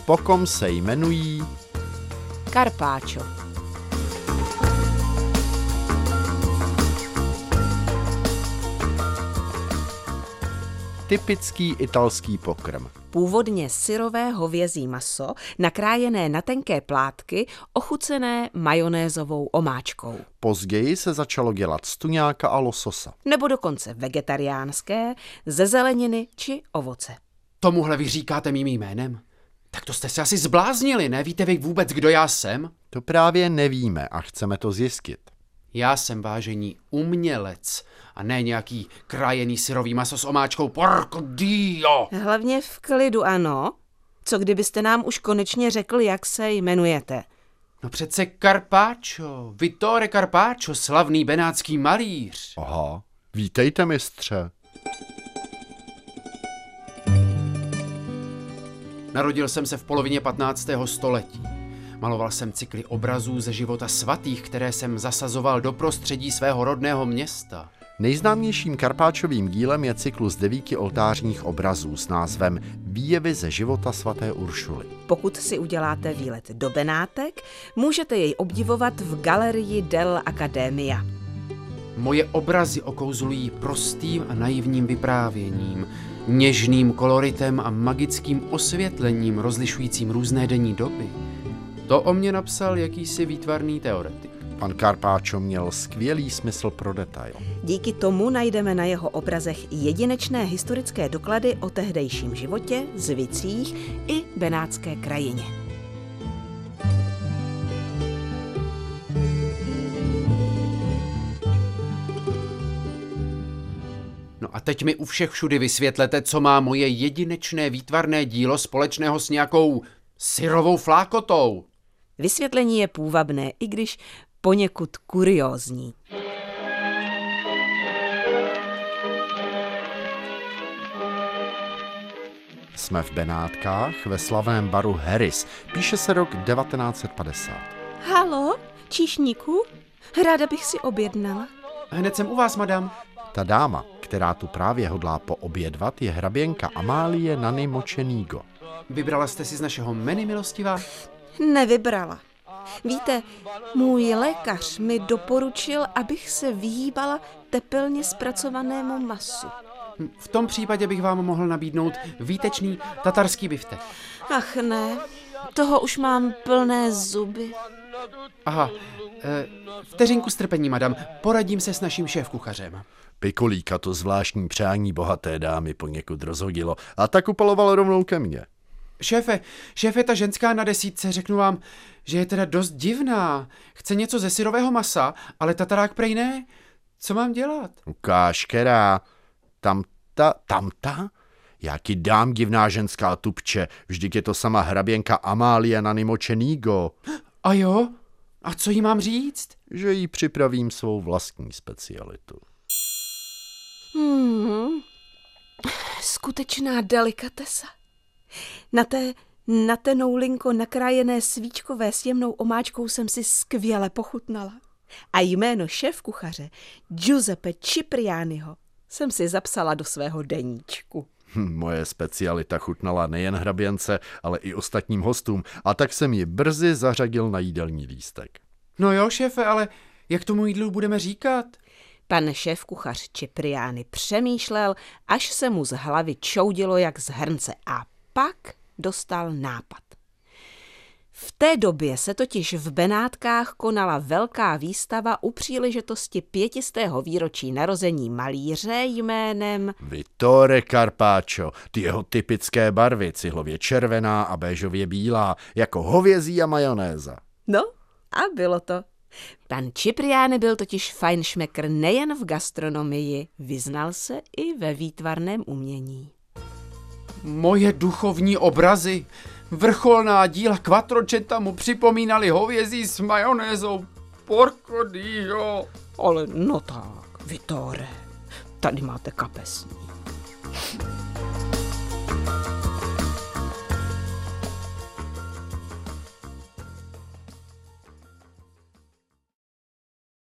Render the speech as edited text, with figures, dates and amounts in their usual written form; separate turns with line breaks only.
pokom se jmenují
Carpaccio.
typický italský pokrm.
Původně syrové hovězí maso, nakrájené na tenké plátky, ochucené majonézovou omáčkou.
Později se začalo dělat z tuňáka a lososa.
Nebo dokonce vegetariánské, ze zeleniny či ovoce.
Tomuhle vy říkáte mým jménem? Tak to jste se asi zbláznili, nevíte vy vůbec, kdo já jsem?
To právě nevíme a chceme to zjistit.
Já jsem, vážení, umělec a ne nějaký krajený syrový maso s omáčkou. Porco dio!
Hlavně v klidu, ano. Co kdybyste nám už konečně řekl, jak se jmenujete?
No přece Carpaccio, Vittore Carpaccio, slavný benátský malíř.
Aha, vítejte, mistře.
Narodil jsem se v polovině 15. století. Maloval jsem cykly obrazů ze života svatých, které jsem zasazoval do prostředí svého rodného města.
Nejznámějším Carpacciovým dílem je cyklus 9 oltářních obrazů s názvem Výjevy ze života svaté Uršuly.
Pokud si uděláte výlet do Benátek, můžete jej obdivovat v galerii dell'Accademia.
Moje obrazy okouzlují prostým a naivním vyprávěním, něžným koloritem a magickým osvětlením rozlišujícím různé denní doby. To o mě napsal jakýsi výtvarný teoretik.
Pan Carpaccio měl skvělý smysl pro detail.
Díky tomu najdeme na jeho obrazech jedinečné historické doklady o tehdejším životě, zvicích i benátské krajině.
No a teď mi u všech všudy vysvětlete, co má moje jedinečné výtvarné dílo společného s nějakou syrovou flákotou.
Vysvětlení je půvabné, i když poněkud kuriózní.
Jsme v Benátkách ve slavném baru Harris. Píše se rok 1950.
Halo, číšníku? Ráda bych si objednala.
Hned jsem u vás, madam.
Ta dáma, která tu právě hodlá poobědvat, je hraběnka Amálie Nanny Mocenigo.
Vybrala jste si z našeho menu, milostivá?
Nevybrala. Víte, můj lékař mi doporučil, abych se vyhýbala tepelně zpracovanému masu.
V tom případě bych vám mohl nabídnout výtečný tatarský biftek.
Ach ne, toho už mám plné zuby.
Aha, vteřinku strpení, madam. Poradím se s naším šéfkuchařem.
Pikolíka to zvláštní přání bohaté dámy poněkud rozhodilo a tak upaloval rovnou ke mně.
Šéfe, ta ženská na 10, řeknu vám, že je teda dost divná. Chce něco ze syrového masa, ale tatarák prej ne. Co mám dělat?
Ukáž, která. Tamta? Já ti dám, divná ženská tupče, vždyť je to sama hraběnka Amálie Nanny Mocenigo.
A jo? A co jí mám říct?
Že jí připravím svou vlastní specialitu.
Skutečná delikatesa. Na té noulinko nakrájené svíčkové s jemnou omáčkou jsem si skvěle pochutnala. A jméno šéfkuchaře Giuseppe Ciprianiho jsem si zapsala do svého deníčku.
Moje specialita chutnala nejen hraběnce, ale i ostatním hostům a tak jsem ji brzy zařadil na jídelní lístek.
No jo, šéfe, ale jak tomu jídlu budeme říkat?
Pan šéfkuchař Cipriani přemýšlel, až se mu z hlavy čoudilo jak z hrnce a pak dostal nápad. V té době se totiž v Benátkách konala velká výstava u příležitosti 500. výročí narození malíře jménem
Vittore Carpaccio, ty jeho typické barvy, cihlově červená a béžově bílá, jako hovězí a majonéza.
No a bylo to. Pan Cipriani byl totiž fajnšmekr nejen v gastronomii, vyznal se i ve výtvarném umění.
Moje duchovní obrazy, vrcholná díla Quattrocenta mu připomínali hovězí s majonézou. Porco dio.
Ale no tak, Vittore, tady máte kapesní.